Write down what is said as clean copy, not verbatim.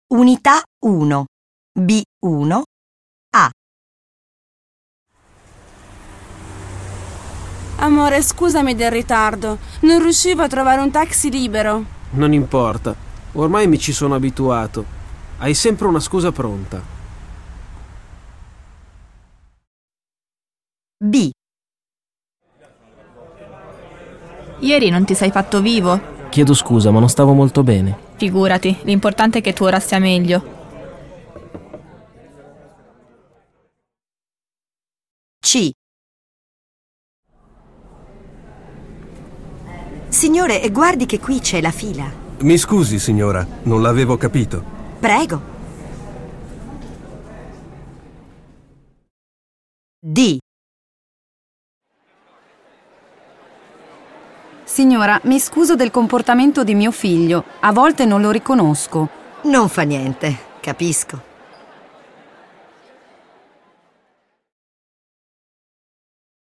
Unità 1, B1, A. Amore, scusami del ritardo. Non riuscivo a trovare un taxi libero. Non importa, ormai mi ci sono abituato. Hai sempre una scusa pronta. B. Ieri non ti sei fatto vivo? Chiedo scusa, ma non stavo molto bene. Figurati, l'importante è che tu ora stia meglio. C. Signore, guardi che qui c'è la fila. Mi scusi, signora, non l'avevo capito. Prego. D. Signora, mi scuso del comportamento di mio figlio. A volte non lo riconosco. Non fa niente, capisco.